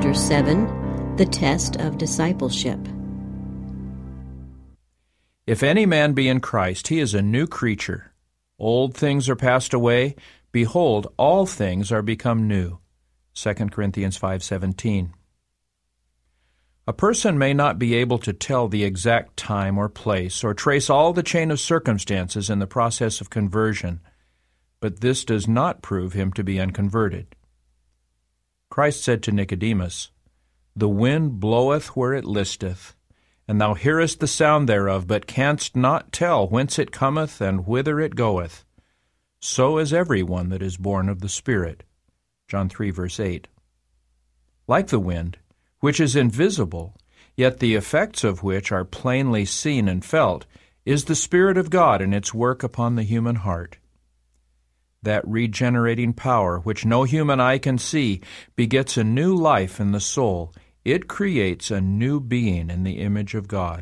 Chapter 7, The Test of Discipleship. If any man be in Christ, he is a new creature. Old things are passed away. Behold, all things are become new. 2 Corinthians 5:17. A person may not be able to tell the exact time or place or trace all the chain of circumstances in the process of conversion, but this does not prove him to be unconverted. Christ said to Nicodemus, "The wind bloweth where it listeth, and thou hearest the sound thereof, but canst not tell whence it cometh and whither it goeth. So is every one that is born of the Spirit." John 3, verse 8. Like the wind, which is invisible, yet the effects of which are plainly seen and felt, is the Spirit of God in its work upon the human heart. That regenerating power, which no human eye can see, begets a new life in the soul. It creates a new being in the image of God.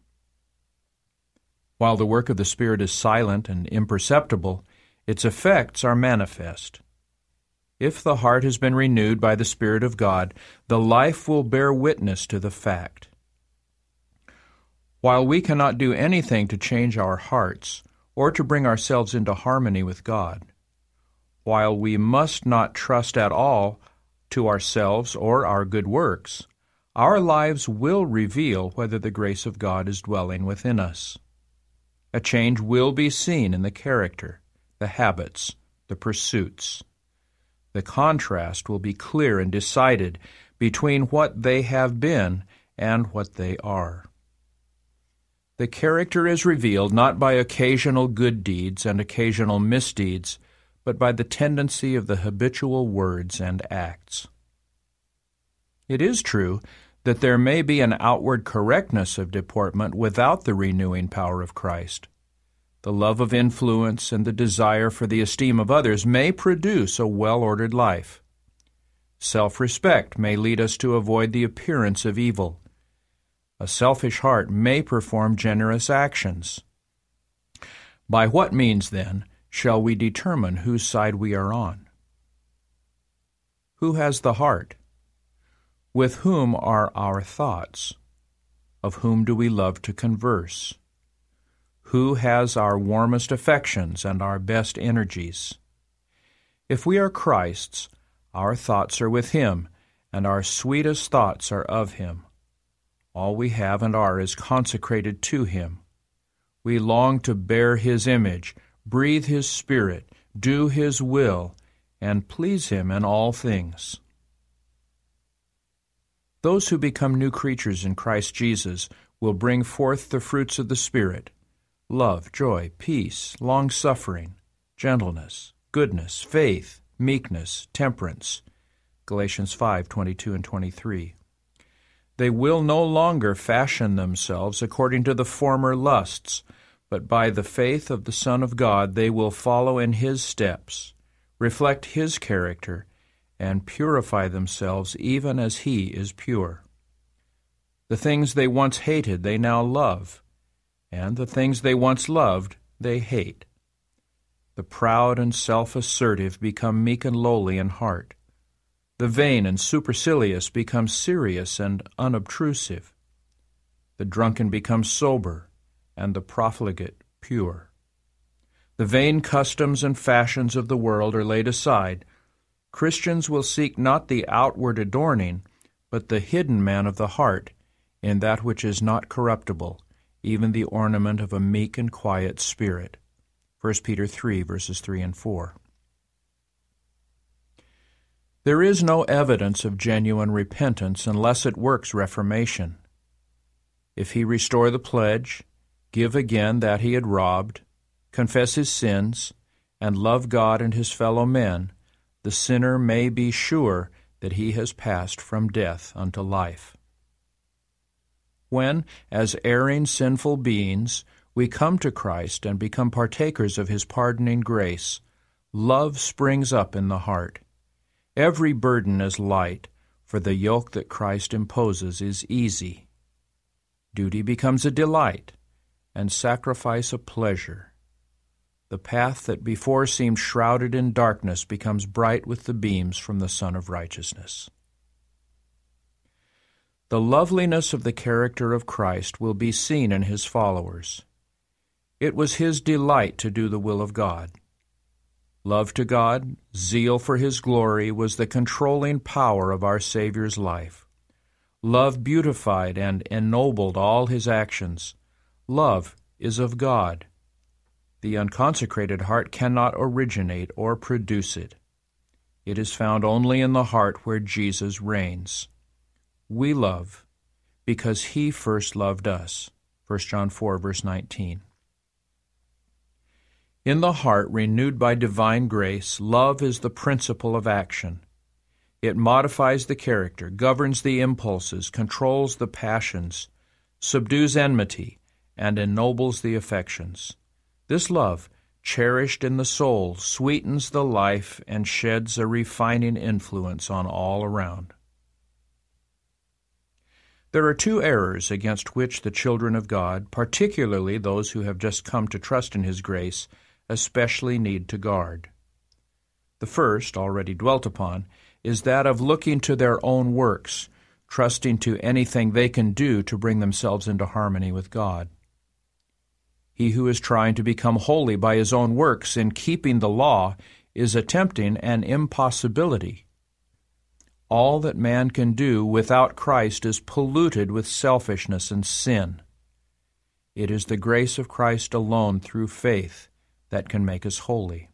While the work of the Spirit is silent and imperceptible, its effects are manifest. If the heart has been renewed by the Spirit of God, the life will bear witness to the fact. While we cannot do anything to change our hearts or to bring ourselves into harmony with God, while we must not trust at all to ourselves or our good works, our lives will reveal whether the grace of God is dwelling within us. A change will be seen in the character, the habits, the pursuits. The contrast will be clear and decided between what they have been and what they are. The character is revealed not by occasional good deeds and occasional misdeeds, but by the tendency of the habitual words and acts. It is true that there may be an outward correctness of deportment without the renewing power of Christ. The love of influence and the desire for the esteem of others may produce a well-ordered life. Self-respect may lead us to avoid the appearance of evil. A selfish heart may perform generous actions. By what means, then, shall we determine whose side we are on? Who has the heart? With whom are our thoughts? Of whom do we love to converse? Who has our warmest affections and our best energies? If we are Christ's, our thoughts are with Him, and our sweetest thoughts are of Him. All we have and are is consecrated to Him. We long to bear His image, breathe His Spirit, do His will, and please Him in all things. Those who become new creatures in Christ Jesus will bring forth the fruits of the Spirit: love, joy, peace, long-suffering, gentleness, goodness, faith, meekness, temperance. Galatians 5:22 and 23. They will no longer fashion themselves according to the former lusts, but by the faith of the Son of God they will follow in His steps, reflect His character, and purify themselves even as He is pure. The things they once hated they now love, and the things they once loved they hate. The proud and self-assertive become meek and lowly in heart. The vain and supercilious become serious and unobtrusive. The drunken become sober, and the profligate pure. The vain customs and fashions of the world are laid aside. Christians will seek not the outward adorning, but the hidden man of the heart, in that which is not corruptible, even the ornament of a meek and quiet spirit. 1 Peter 3, verses 3 and 4. There is no evidence of genuine repentance unless it works reformation. If he restore the pledge, give again that he had robbed, confess his sins, and love God and his fellow men, the sinner may be sure that he has passed from death unto life. When, as erring, sinful beings, we come to Christ and become partakers of His pardoning grace, love springs up in the heart. Every burden is light, for the yoke that Christ imposes is easy. Duty becomes a delight, and sacrifice a pleasure. The path that before seemed shrouded in darkness becomes bright with the beams from the Sun of Righteousness. The loveliness of the character of Christ will be seen in his followers. It was his delight to do the will of God. Love to God, zeal for his glory was the controlling power of our Savior's life. Love beautified and ennobled all his actions. Love is of God. The unconsecrated heart cannot originate or produce it. It is found only in the heart where Jesus reigns. We love because he first loved us. 1 John 4, verse 19. In the heart renewed by divine grace, love is the principle of action. It modifies the character, governs the impulses, controls the passions, subdues enmity, and ennobles the affections. This love, cherished in the soul, sweetens the life and sheds a refining influence on all around. There are two errors against which the children of God, particularly those who have just come to trust in his grace, especially need to guard. The first, already dwelt upon, is that of looking to their own works, trusting to anything they can do to bring themselves into harmony with God. He who is trying to become holy by his own works in keeping the law is attempting an impossibility. All that man can do without Christ is polluted with selfishness and sin. It is the grace of Christ alone through faith that can make us holy.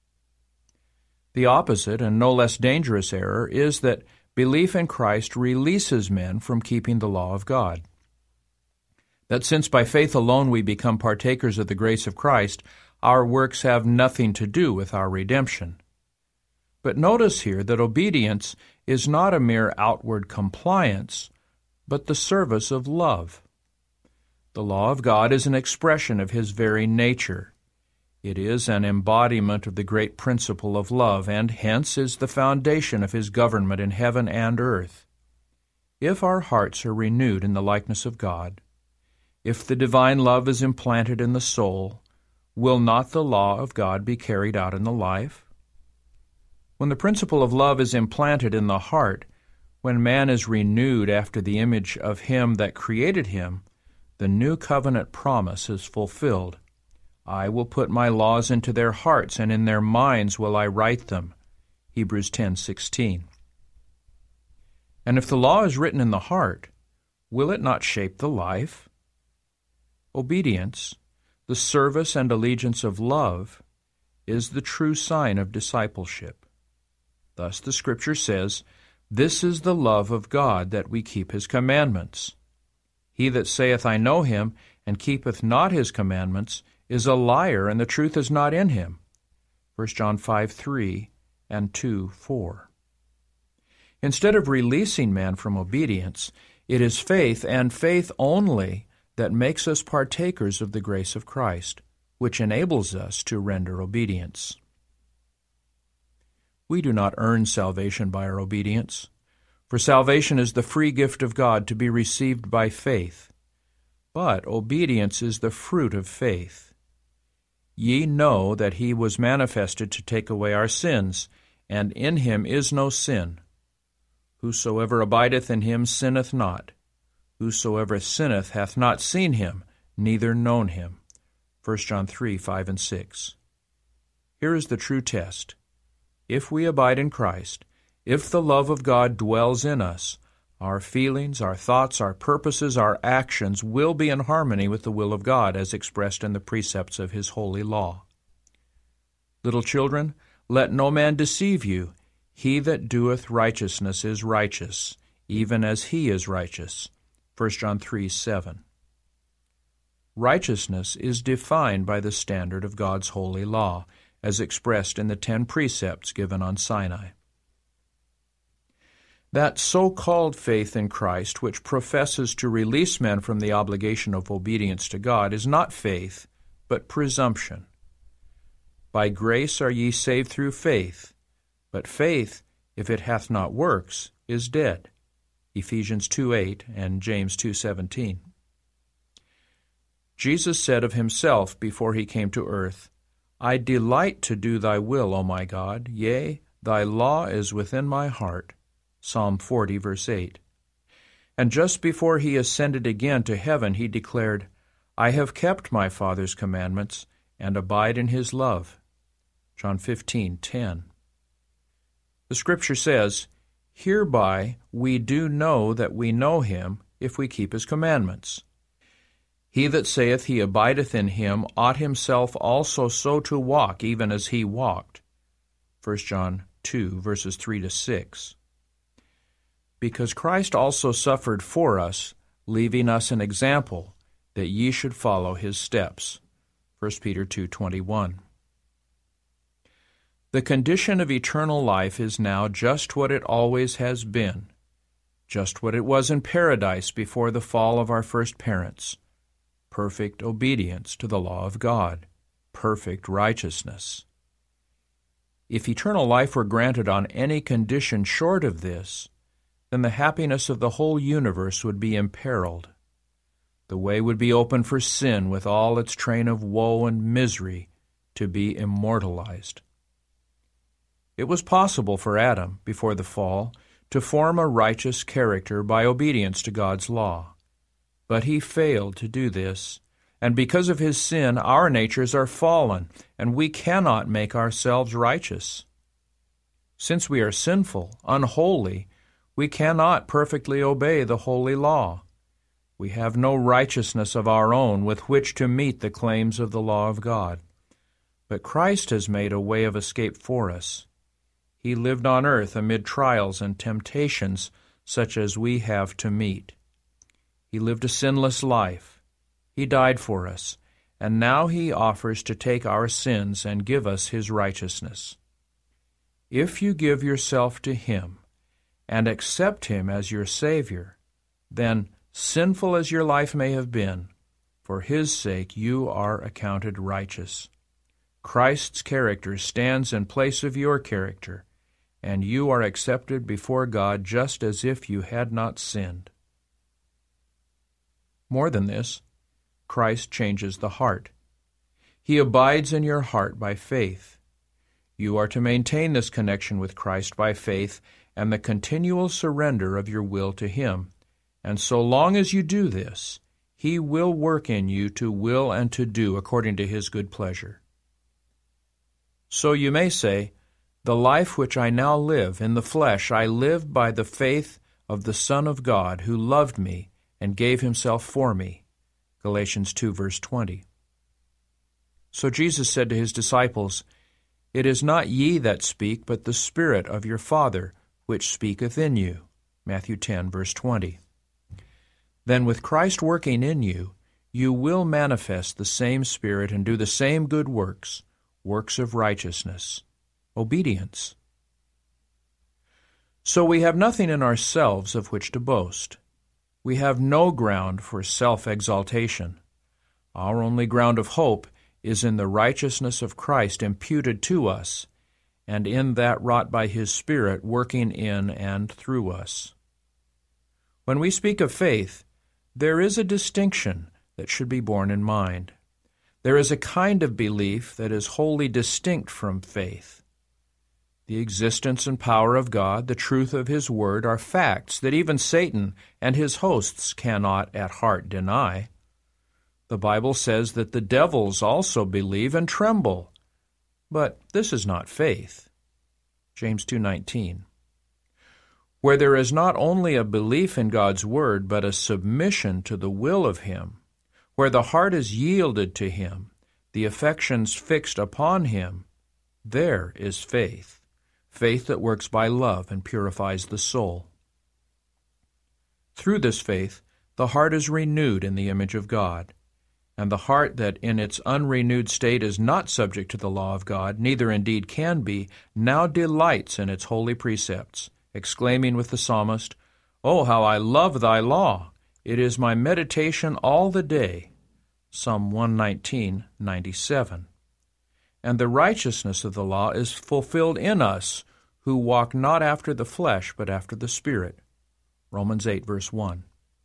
The opposite and no less dangerous error is that belief in Christ releases men from keeping the law of God. That since by faith alone we become partakers of the grace of Christ, our works have nothing to do with our redemption. But notice here that obedience is not a mere outward compliance, but the service of love. The law of God is an expression of his very nature. It is an embodiment of the great principle of love, and hence is the foundation of his government in heaven and earth. If our hearts are renewed in the likeness of God, if the divine love is implanted in the soul, will not the law of God be carried out in the life? When the principle of love is implanted in the heart, when man is renewed after the image of him that created him, the new covenant promise is fulfilled. I will put my laws into their hearts, and in their minds will I write them. Hebrews 10:16. And if the law is written in the heart, will it not shape the life? Obedience, the service and allegiance of love, is the true sign of discipleship. Thus the Scripture says, "This is the love of God, that we keep his commandments. He that saith, I know him, and keepeth not his commandments, is a liar, and the truth is not in him." 1 John 5:3 and 2:4. Instead of releasing man from obedience, it is faith, and faith only, that makes us partakers of the grace of Christ, which enables us to render obedience. We do not earn salvation by our obedience, for salvation is the free gift of God to be received by faith. But obedience is the fruit of faith. Ye know that he was manifested to take away our sins, and in him is no sin. Whosoever abideth in him sinneth not. Whosoever sinneth hath not seen him, neither known him. 1 John 3:5 and 6. Here is the true test. If we abide in Christ, if the love of God dwells in us, our feelings, our thoughts, our purposes, our actions will be in harmony with the will of God as expressed in the precepts of his holy law. Little children, let no man deceive you. He that doeth righteousness is righteous, even as he is righteous. 1 John 3:7. Righteousness is defined by the standard of God's holy law, as expressed in the 10 precepts given on Sinai. That so-called faith in Christ, which professes to release men from the obligation of obedience to God, is not faith, but presumption. By grace are ye saved through faith, but faith, if it hath not works, is dead. Ephesians 2:8 and James 2:17. Jesus said of himself before he came to earth, I delight to do thy will, O my God, yea, thy law is within my heart. Psalm 40, verse 8. And just before he ascended again to heaven, he declared, I have kept my Father's commandments and abide in his love. John 15:10. The Scripture says, Hereby we do know that we know him, if we keep his commandments. He that saith he abideth in him ought himself also so to walk, even as he walked. 1 John 2, verses 3-6. Because Christ also suffered for us, leaving us an example, that ye should follow his steps. 1 Peter 2:21. The condition of eternal life is now just what it always has been, just what it was in paradise before the fall of our first parents: perfect obedience to the law of God, perfect righteousness. If eternal life were granted on any condition short of this, then the happiness of the whole universe would be imperiled. The way would be open for sin with all its train of woe and misery to be immortalized. It was possible for Adam, before the fall, to form a righteous character by obedience to God's law. But he failed to do this, and because of his sin, our natures are fallen, and we cannot make ourselves righteous. Since we are sinful, unholy, we cannot perfectly obey the holy law. We have no righteousness of our own with which to meet the claims of the law of God. But Christ has made a way of escape for us. He lived on earth amid trials and temptations such as we have to meet. He lived a sinless life. He died for us, and now he offers to take our sins and give us his righteousness. If you give yourself to him and accept him as your Savior, then, sinful as your life may have been, for his sake you are accounted righteous. Christ's character stands in place of your character, and you are accepted before God just as if you had not sinned. More than this, Christ changes the heart. He abides in your heart by faith. You are to maintain this connection with Christ by faith and the continual surrender of your will to him. And so long as you do this, he will work in you to will and to do according to his good pleasure. So you may say, the life which I now live in the flesh, I live by the faith of the Son of God, who loved me and gave himself for me. Galatians 2, verse 20. So Jesus said to his disciples, It is not ye that speak, but the Spirit of your Father, which speaketh in you. Matthew 10, verse 20. Then with Christ working in you, you will manifest the same Spirit and do the same good works, works of righteousness, obedience. So we have nothing in ourselves of which to boast. We have no ground for self-exaltation. Our only ground of hope is in the righteousness of Christ imputed to us, and in that wrought by his Spirit working in and through us. When we speak of faith, there is a distinction that should be borne in mind. There is a kind of belief that is wholly distinct from faith. The existence and power of God, the truth of his word, are facts that even Satan and his hosts cannot at heart deny. The Bible says that the devils also believe and tremble. But this is not faith. James 2:19. Where there is not only a belief in God's word, but a submission to the will of him, where the heart is yielded to him, the affections fixed upon him, there is faith. Faith that works by love and purifies the soul. Through this faith, the heart is renewed in the image of God, and the heart that in its unrenewed state is not subject to the law of God, neither indeed can be, now delights in its holy precepts, exclaiming with the psalmist, "Oh, how I love thy law! It is my meditation all the day." Psalm 119:97. And the righteousness of the law is fulfilled in us, who walk not after the flesh, but after the Spirit. Romans 8, verse 1.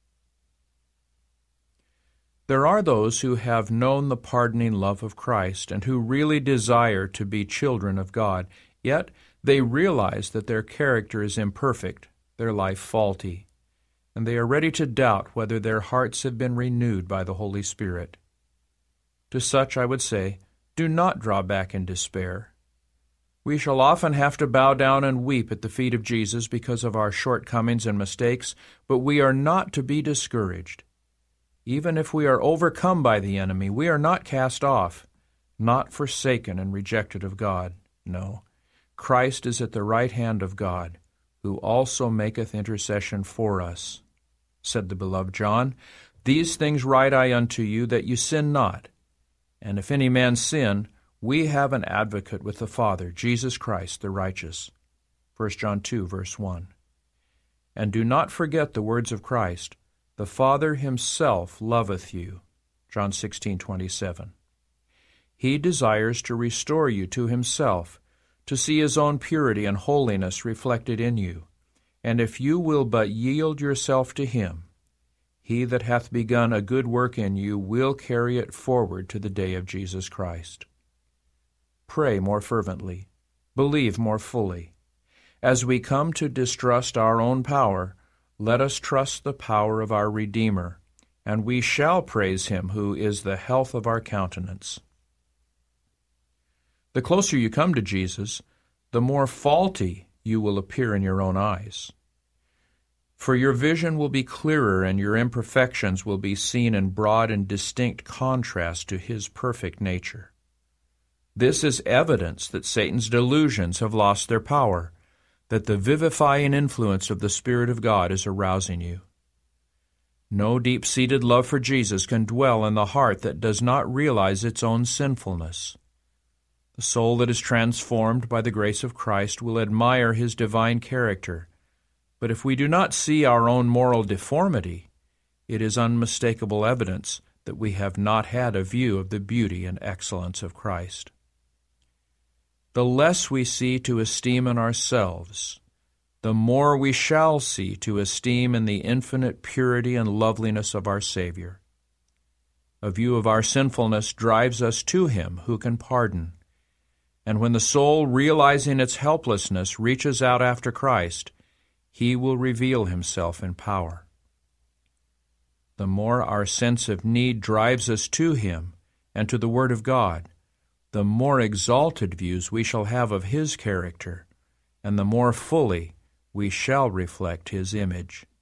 There are those who have known the pardoning love of Christ and who really desire to be children of God, yet they realize that their character is imperfect, their life faulty. and they are ready to doubt whether their hearts have been renewed by the Holy Spirit. To such I would say, do not draw back in despair. We shall often have to bow down and weep at the feet of Jesus because of our shortcomings and mistakes, but we are not to be discouraged. Even if we are overcome by the enemy, we are not cast off, not forsaken and rejected of God. No, Christ is at the right hand of God, who also maketh intercession for us. Said the beloved John, These things write I unto you, that you sin not. And if any man sin, we have an advocate with the Father, Jesus Christ the righteous. 1 John 2, verse 1. And do not forget the words of Christ, The Father himself loveth you. John 16:27. He desires to restore you to himself, to see his own purity and holiness reflected in you. And if you will but yield yourself to him, he that hath begun a good work in you will carry it forward to the day of Jesus Christ. Pray more fervently. Believe more fully. As we come to distrust our own power, let us trust the power of our Redeemer, and we shall praise him who is the health of our countenance. The closer you come to Jesus, the more faulty you will appear in your own eyes. For your vision will be clearer and your imperfections will be seen in broad and distinct contrast to his perfect nature. This is evidence that Satan's delusions have lost their power, that the vivifying influence of the Spirit of God is arousing you. No deep-seated love for Jesus can dwell in the heart that does not realize its own sinfulness. The soul that is transformed by the grace of Christ will admire his divine character, but if we do not see our own moral deformity, it is unmistakable evidence that we have not had a view of the beauty and excellence of Christ. The less we see to esteem in ourselves, the more we shall see to esteem in the infinite purity and loveliness of our Savior. A view of our sinfulness drives us to him who can pardon, and when the soul, realizing its helplessness, reaches out after Christ, he will reveal himself in power. The more our sense of need drives us to him and to the Word of God, the more exalted views we shall have of his character, and the more fully we shall reflect his image.